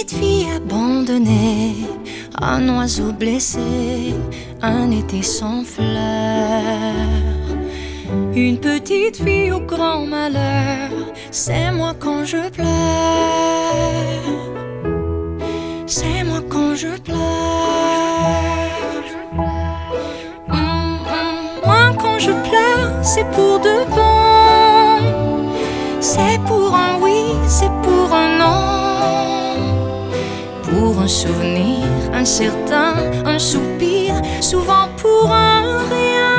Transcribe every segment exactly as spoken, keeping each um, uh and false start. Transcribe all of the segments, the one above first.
petite fille abandonnée, un oiseau blessé, un été sans fleurs. Une petite fille au grand malheur, c'est moi quand je pleure. C'est moi quand je pleure. Mmh, mmh, moi quand je pleure, c'est pour de bon. C'est pour un oui, c'est pour un non. Pour un souvenir incertain, un soupir, souvent pour un rien.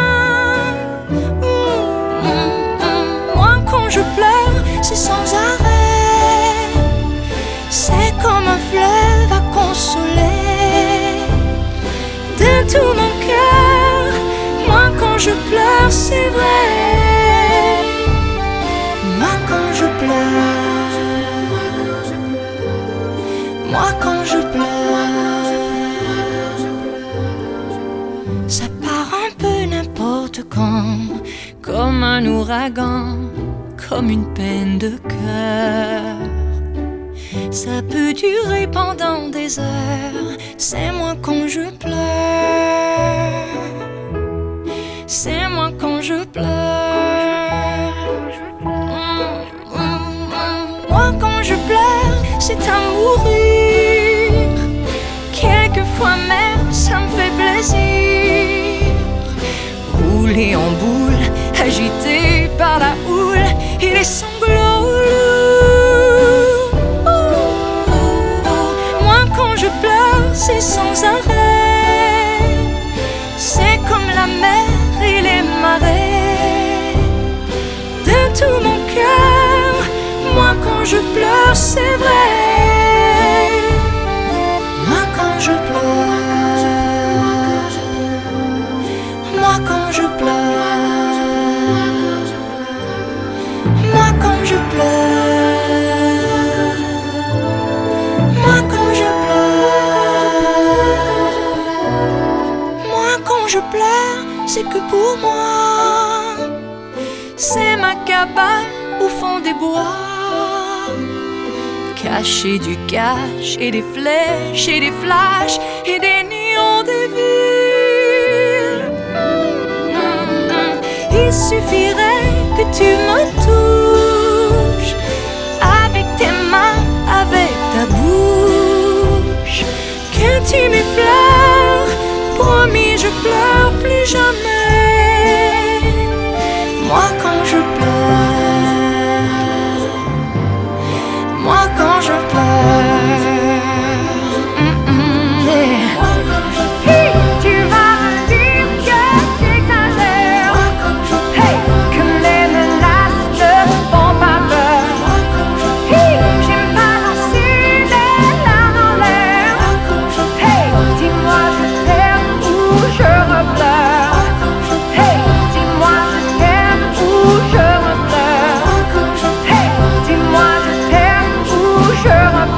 Mmh, mmh, mmh. Moi quand je pleure, c'est sans arrêt. C'est comme un fleuve à consoler. De tout mon cœur, moi quand je pleure, c'est vrai. Moi quand je pleure, moi quand je pleure, ça part un peu n'importe quand, comme un ouragan, comme une peine de cœur. Ça peut durer pendant des heures, c'est moi quand je pleure. C'est moi quand je pleure. Mmh, mmh, mmh. Moi quand je pleure, c'est à mourir. Quelquefois même, ça me fait plaisir. Rouler en boule, agité par la houle et les sanglots lourds. Moi quand je pleure, c'est sans arrêt. C'est comme la mer et les marées. De tout mon cœur, moi quand je pleure, c'est vrai. Moi quand je pleure, moi quand je pleure, moi quand je pleure, moi quand je pleure, moi quand je pleure, c'est que pour moi, c'est ma cabane au fond des bois, cachée du cash et des flèches et des flashs et des néons des villes. Il suffirait que tu me touches avec tes mains, avec ta bouche, que tu m'effleures. Promis, je pleure plus jamais. Moi quand je pleure, moi quand je pleure, mm -mm, yeah. Hey, tu vas me dire que j'exagère, hey, que les menaces ne font pas peur. Hey, j'aime pas lancer les larmes en l'air. Hey, dis-moi je t'aime ou je repleure. Hey, dis-moi je t'aime ou je repleure. Hey, dis-moi je t'aime ou je repleure.